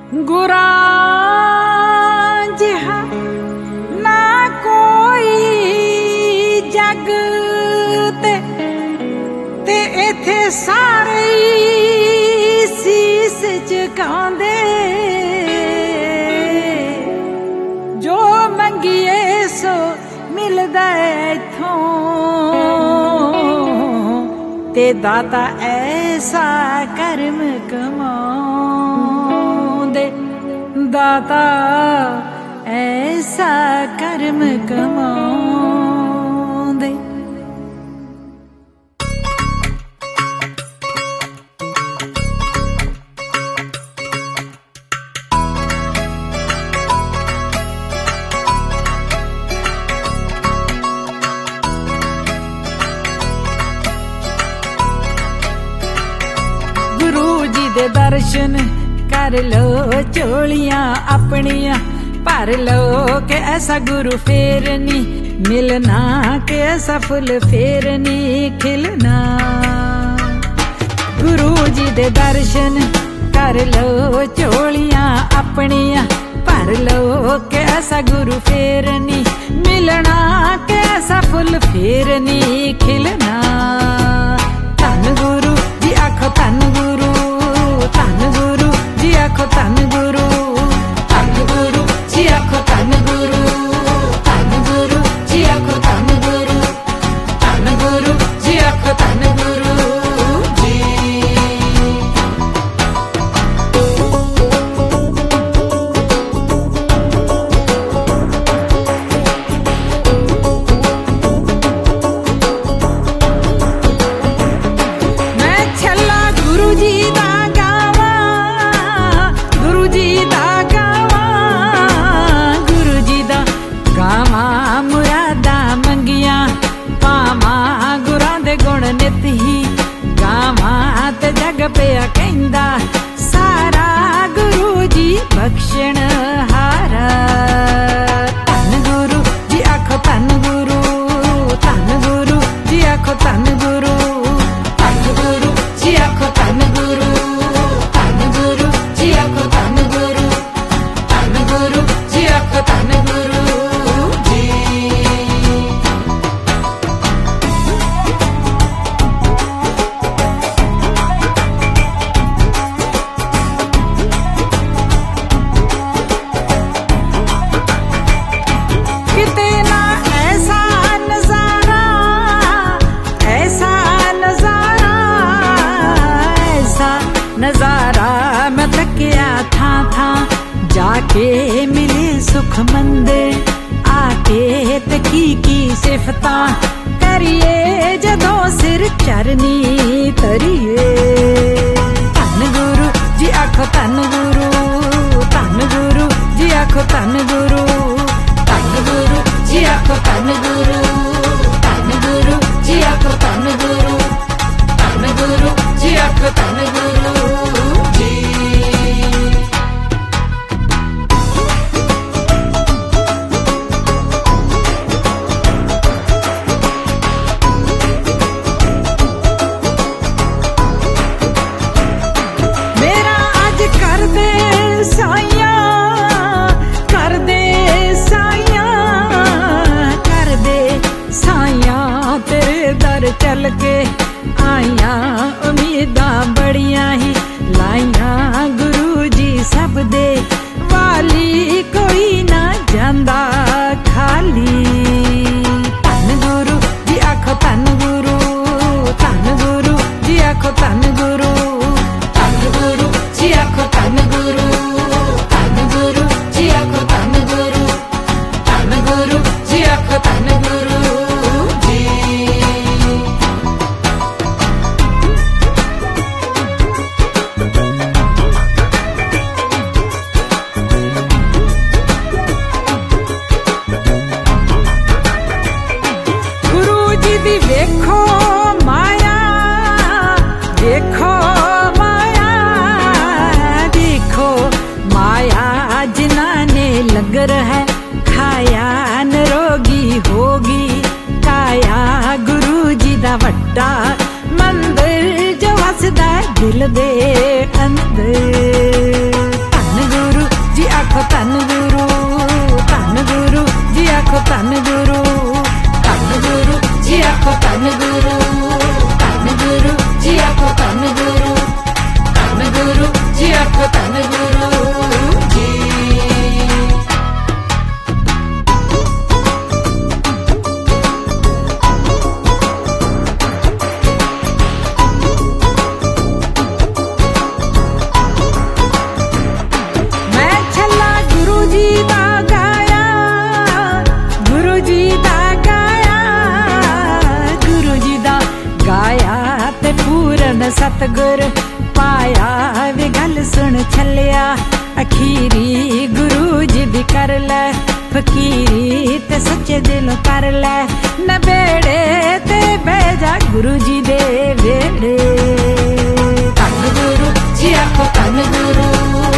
गुरा जिहा ना कोई जग ते इथे सारे सीस झुकांदे जो मंगिए सो मिलदा इथों ते दाता ऐसा कर्म कमांदे दाता ऐसा कर्म कमांदे। गुरु जी दे दर्शन कर लो चोलियां अपनियां भर लो के ऐसा गुरु फेर नी मिलना के ऐसा फुल फेर नी खिलना। गुरु जी दे दर्शन कर लो चोलियां अपनियां भर लो के ऐसा गुरु फेर नी मिलना के ऐसा फुल फेर नी खिलना। धन गुरु जी आखो धन गुरु जी आखो धन गुरु जी आखो धन गुरु जी आखो धन गुरु जी आखो धन गुरु जी। मैं छला गुरु जी दा जग पिया कहंदा सारा गुरु जी बख्शण हारा। धन गुरु जी आखो धन गुरु जी आखो धन गुरु जी आखो धन गुरु जी आखो धन गुरु जी आखो धन गुरु जी। नजारा मैं थकिया था जाके मिले सुख मंदिर आके तकी की सिफता करिए जदों सिर चरनी तरिए। धन गुरु जी आखो धन गुरु जी आखो धन गुरु जी आखो धन गुरु जी आखो धन गुरु जी आखो धन गुरु जी। मेरा आज कर दे साइया तेरे दर चल के आइया उम्मीदां बड़ियां ही लाइया। गुरु जी सब दे वाली कोई ना जांदा खाली। धन गुरु जी आखो धन गुरु जी आखो धन गुरु जी आखो धन गुरु जी आखो धन गुरु जी आखो धन गुरु जी। गुरु जी दी वेखो माया जिन्हां ने लंगर है खाया निरोगी होगी काया। गुरु जी दा वड्डा मंदिर जो वसदा दिल दे अंदर। धन गुरु लिया अखीरी गुरु जी दी कर ले फकीरी ते सच्चे दिलों कर ले न बेड़े ते भेजा गुरु जी दे वेड़े। धन गुरु जी आखो धन गुरु